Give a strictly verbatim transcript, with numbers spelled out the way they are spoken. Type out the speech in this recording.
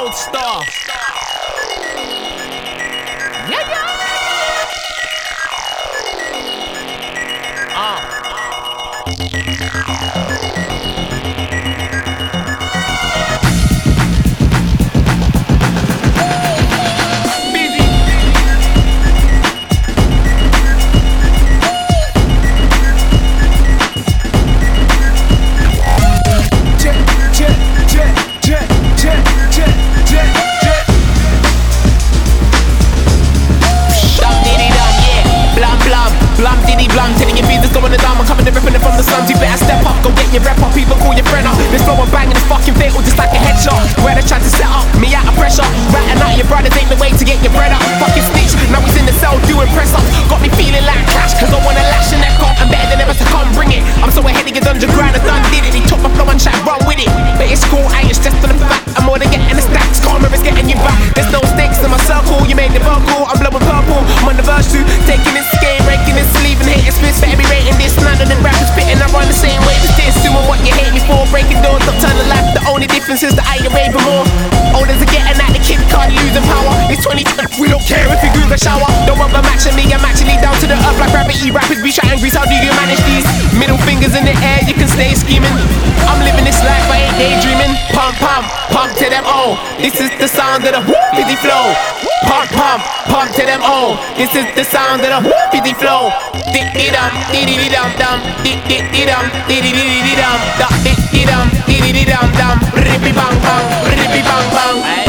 Gold Star. Yeah, yeah. Ah. Blam diddy blam, telling your business going down. I'm coming and ripping it from the slums. You better step up, go get your rep up, even call your friend up. This flow I'm banging is fucking fatal, just like a headshot. Where they trying to set up me out of pressure. Ratting out your brothers ain't the way to get your bread up. Fucking stitch, now he's in the cell doing press up. Got me feeling like cash, cause I wanna lash your neck off. I'm better than ever, so come bring it. I'm so ahead of your dungeon grind, I done did it. He took my flow and chat, run with it. But it's cool, I ain't stressed on the fact. I'm more than getting the stacks, karma is getting you back. There's no stakes in my circle, you made the vocal. I'm blowing purple, I'm on the verse two. Taking this game, breaking this sleeve and hating spits. Better be rating this, none of them rappers spitting. I run the same way as this, doing what you hate me for. Breaking doors, up turn the life. The only difference is that I ain't raving more. Olders are getting at the kid card, losing power. It's twenty, we don't care if you do the shower. Don't want the match me, I'm actually down to the earth like gravity. Rappers be shouting grease, how do you manage these? Middle fingers in the air, you can stay scheming. I'm living this life, I ain't daydreaming. Pump, pump, pump to them, oh. This is the sound of the whoopity flow. Pump, pump, pump to them, oh. This is the sound of the whoopity flow. Did-dee-dum, dee-dee-dee-dum-dum. Did-dee-dee-dum, dee-dee-dee-dee-dum. Dum-dee-dee-dum, dee-dee-dee-dum-dum. Rippy-bang-bang, rippy-bang-bang.